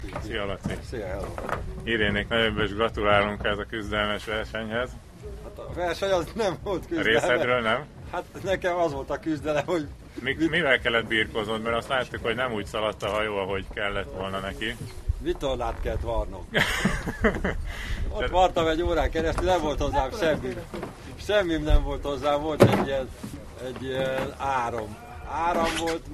Szia, Laci! Szia, hello! Irénék nevében is gratulálunk ez a küzdelmes versenyhez. Hát a verseny az nem volt A küzdelem. részedről nem? Hát nekem az volt a küzdelem, hogy... Mivel kellett birkóznod? Mert azt láttuk, hogy nem úgy szaladt a hajó, ahogy kellett volna neki. Vitorlát kellett varnom. Ott vartam egy órán keresztül, nem volt hozzám semmi. Semmim nem volt hozzá, volt egy ilyen áram. Áram volt,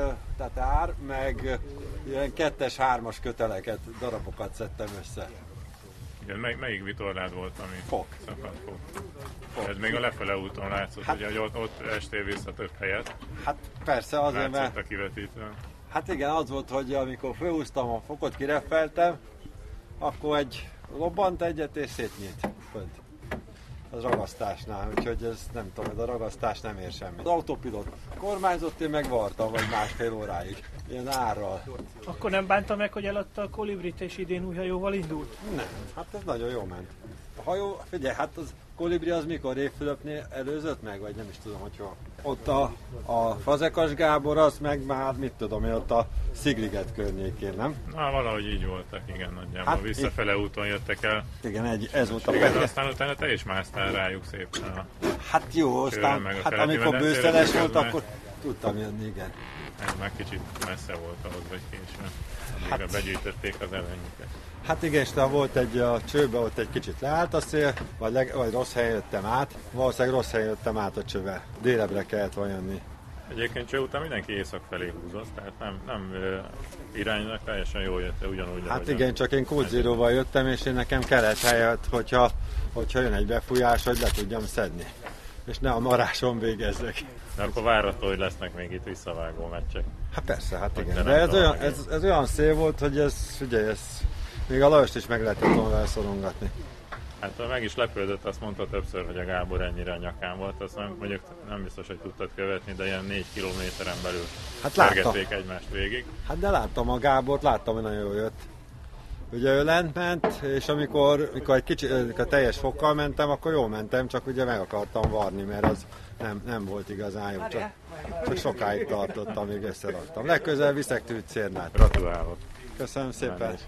meg ilyen 2-3-as köteleket, darabokat szedtem össze. Igen, melyik vitorlád volt, ami Fok. szakadt fok? Ez még a lefele úton látszott, Hát, hogy ott estél vissza több helyet. Hát persze azért, Látszott mert... a kivetítőn. Hát igen, az volt, hogy amikor fölhúztam a fokot, kireffeltem, akkor lobbant egyet és szétnyílt fönt. Az ragasztásnál, úgyhogy ez nem tudom, ez a ragasztás nem ér semmit. Az autopilot kormányzott, én meg vartam, vagy másfél óráig, ilyen árral. Akkor nem bánta meg, hogy eladta a kolibrit és idén új hajóval indult? Nem, hát ez nagyon jól ment. A hajó, figyelj, hát az kolibri az mikor Rév Fülöpnél előzött meg, vagy nem is tudom, hogy hol. Ott a Fazekas Gábor, az meg már, mit tudom én, ott a Szigliget környékén, nem? Na, valahogy így voltak, igen, nagyjából. Hát Visszafele úton jöttek el. Igen, ez volt a Igen, példa. aztán utána te is másztál rájuk szépen. Hát jó, aztán meg a hát keleti amikor medencére bőszeles volt, közben. akkor tudtam jönni, igen. Ez már kicsit messze volt ahhoz, vagy későn. Hát- Amíg begyűjtötték az előnyüket. Hát igen, és volt a csőbe, ott egy kicsit leállt a szél, vagy rossz helyen jöttem át. Valószínűleg rossz helyen jöttem át a csővel. Délebbre kellett volna jönni. Egyébként cső után mindenki észak felé húzott, tehát nem iránynak teljesen jól jött, ugyanúgy. Hát ahogyan. igen, csak én Code Zero-val jöttem, és én nekem kellett helyet, hogyha jön egy befújás, hogy le tudjam szedni. És ne a maráson végezzek. De akkor várható, hogy lesznek még itt visszavágó meccsek. Hát persze, hát Hogy igen. te De nem ez olyan, találj. ez olyan szél volt, hogy figyelj, még a Lajost is meg lehetett volna vele szorongatni. Hát meg is lepődött, azt mondta többször, hogy a Gábor ennyire a nyakán volt, azt mondjuk nem biztos, hogy tudtad követni, de ilyen 4 kilométeren belül Hát láttam. kergették egymást végig. Hát de láttam a Gábort, láttam, hogy nagyon jól jött. Ugye ő lent ment, és amikor egy kicsit a teljes fokkal mentem, akkor jól mentem, csak ugye meg akartam varni, mert az nem volt igazán jó, csak sokáig tartott, amíg összeraktam. Legközelebb viszek tűzcérnát. Gratulálok! Köszönöm szépen!